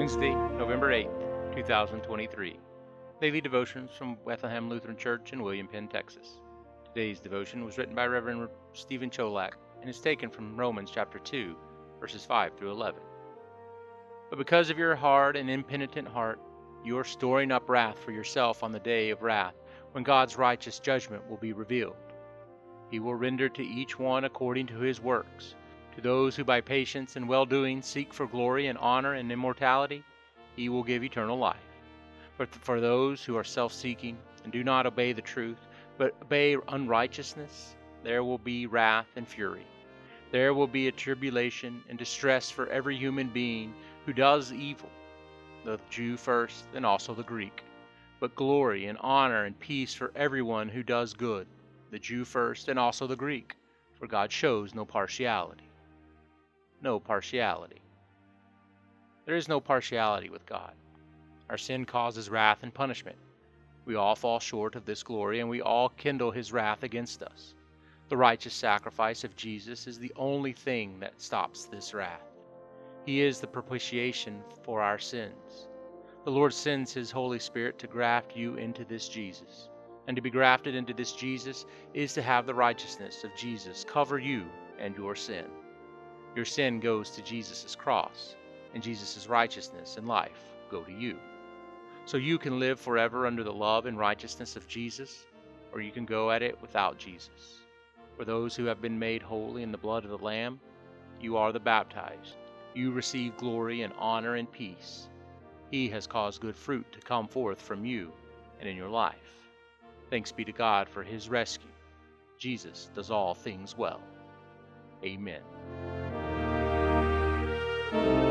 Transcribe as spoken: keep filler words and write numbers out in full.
Wednesday, November eighth, two thousand twenty-three. Daily Devotions from Bethlehem Lutheran Church in William Penn, Texas. Today's devotion was written by Reverend Stephen Cholak and is taken from Romans chapter two, verses five through eleven. But because of your hard and impenitent heart, you are storing up wrath for yourself on the day of wrath, when God's righteous judgment will be revealed. He will render to each one according to his works. To those who by patience and well-doing seek for glory and honor and immortality, he will give eternal life. But for those who are self-seeking and do not obey the truth, but obey unrighteousness, there will be wrath and fury. There will be a tribulation and distress for every human being who does evil, the Jew first and also the Greek, but glory and honor and peace for everyone who does good, the Jew first and also the Greek, for God shows no partiality. No partiality. There is no partiality with God. Our sin causes wrath and punishment. We all fall short of this glory, and we all kindle his wrath against us. The righteous sacrifice of Jesus is the only thing that stops this wrath. He is the propitiation for our sins. The Lord sends his Holy Spirit to graft you into this Jesus. And to be grafted into this Jesus is to have the righteousness of Jesus cover you and your sin. Your sin goes to Jesus' cross, and Jesus' righteousness and life go to you. So you can live forever under the love and righteousness of Jesus, or you can go at it without Jesus. For those who have been made holy in the blood of the Lamb, you are the baptized. You receive glory and honor and peace. He has caused good fruit to come forth from you and in your life. Thanks be to God for his rescue. Jesus does all things well. Amen.